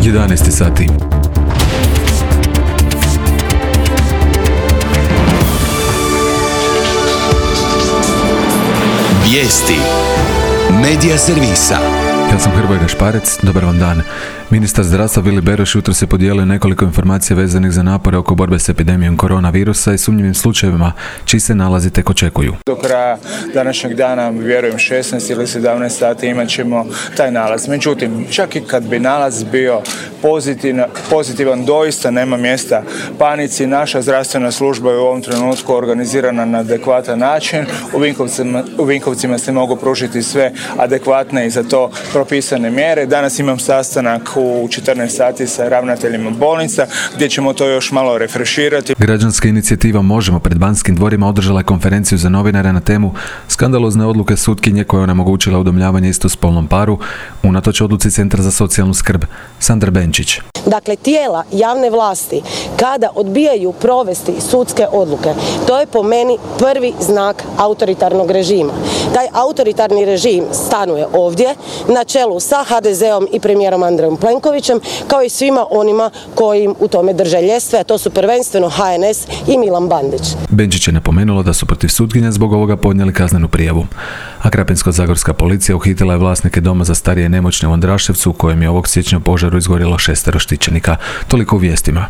11 sati. Vijesti Medija servisa. Ja sam Hrvoje Gašparec, dobar vam dan. Ministar zdravstva Vili Beroš jutros je podijelio nekoliko informacija vezanih za napore oko borbe s epidemijom koronavirusa i sumnjivim slučajevima čiji se nalazi tek očekuju. Do kraja današnjeg dana, vjerujem 16 ili 17 sati imat ćemo taj nalaz. Međutim, čak i kad bi nalaz bio pozitivan, doista nema mjesta panici. Naša zdravstvena služba je u ovom trenutku organizirana na adekvatan način. U Vinkovcima se mogu pružiti sve adekvatne i za to propisane mjere. Danas imam sastanak u 14 sati sa ravnateljima bolnica gdje ćemo to još malo refreširati. Građanska inicijativa Možemo pred Banskim dvorima održala je konferenciju za novinare na temu skandalozne odluke sutkinje koja je onemogućila udomljavanje istospolnom paru unatoč odluci Centra za socijalnu skrb. Sandra Benčić. Dakle, tijela javne vlasti kada odbijaju provesti sudske odluke, to je po meni prvi znak autoritarnog režima. Taj autoritarni režim stanuje ovdje na čelu sa HDZ-om i premijerom Andrejom Plenkovićem, kao i svima onima koji im u tome drže ljestve, a to su prvenstveno HNS i Milan Bandić. Benčić je napomenulo da su protiv sutkinja zbog ovoga podnijeli kaznenu prijavu. A Krapinsko-zagorska policija uhitila je vlasnike doma za starije i nemoćne u Andraševcu u kojem je ovog siječnja u požaru izgorjelo 6 štićenika. Toliko u vijestima.